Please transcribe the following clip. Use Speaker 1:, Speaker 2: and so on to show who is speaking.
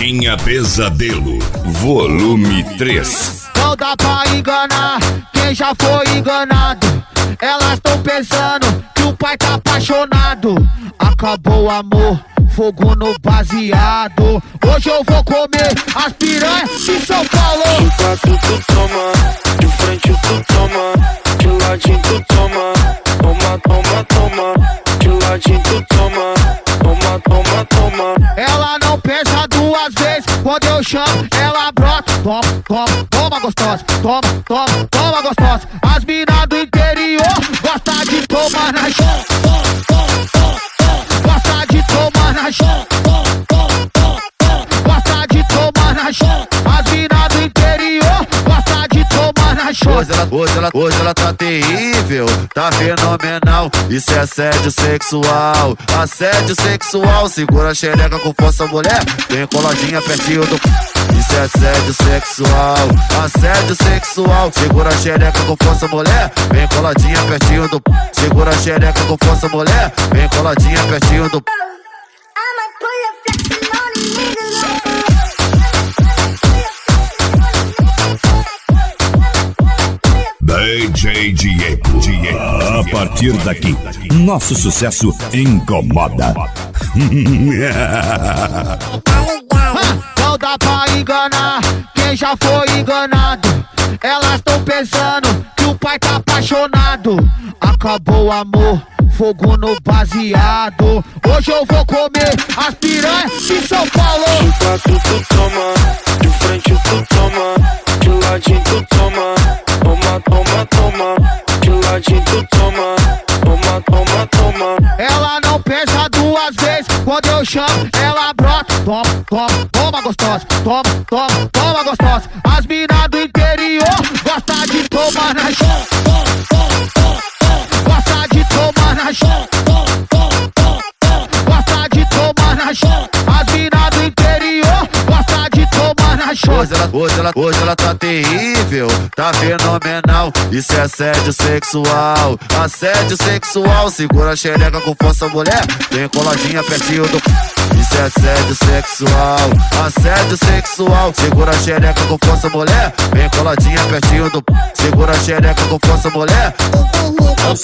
Speaker 1: Pegadinha Pesadelo, volume 3.
Speaker 2: Não dá pra enganar quem já foi enganado. Elas tão pensando que o pai tá apaixonado. Acabou o amor, fogo no baseado. Hoje eu vou comer as piranhas de São Paulo.
Speaker 3: De quatro tu toma, de frente tu toma, de ladinho tu toma. Toma, toma, toma, de ladinho tu toma. Toma, toma, toma.
Speaker 2: Ela não pensa duas vezes quando eu chamo, ela brota. Toma, toma, toma gostosa. Toma, toma, toma gostosa. As minas do interior gostam de tomar na chão. Gosta de tomar na chão. Gosta de tomar na chão. As minas do interior gostam de tomar na chão.
Speaker 4: Hoje ela tá terrível, tá fenomenal. Isso é assédio sexual, assédio sexual. Segura a xereca com força, mulher, vem coladinha pertinho do... Isso é assédio sexual, assédio sexual. Segura a xereca com força, mulher, vem coladinha pertinho do... Segura a xereca com força, mulher, vem coladinha pertinho do...
Speaker 1: DJ Diego. A partir daqui, nosso sucesso incomoda.
Speaker 2: Não dá pra enganar quem já foi enganado. Elas tão pensando que o pai tá apaixonado. Acabou o amor, fogo no baseado. Hoje eu vou comer as piranhas de São Paulo.
Speaker 3: De quatro tu toma, de frente tu toma, de ladinho tu toma. Toma, toma, toma, de ladinho tu toma. Toma, toma, toma.
Speaker 2: Ela não pensa duas vezes quando eu chamo, ela brota. Toma, toma, toma gostosa. Toma, toma, toma gostosa. As minas do interior gostam de tomar na chão. Gosta de tomar na chão. Gosta de tomar na chão. As minas do interior gostam de tomar na chão.
Speaker 4: Hoje ela tá terrível, tá fenomenal. Isso é assédio sexual, assédio sexual. Segura a xereca com força, mulher, vem coladinha pertinho do... Isso é assédio sexual, assédio sexual. Segura a xereca com força, mulher, vem coladinha pertinho do... Segura a xereca com força, mulher.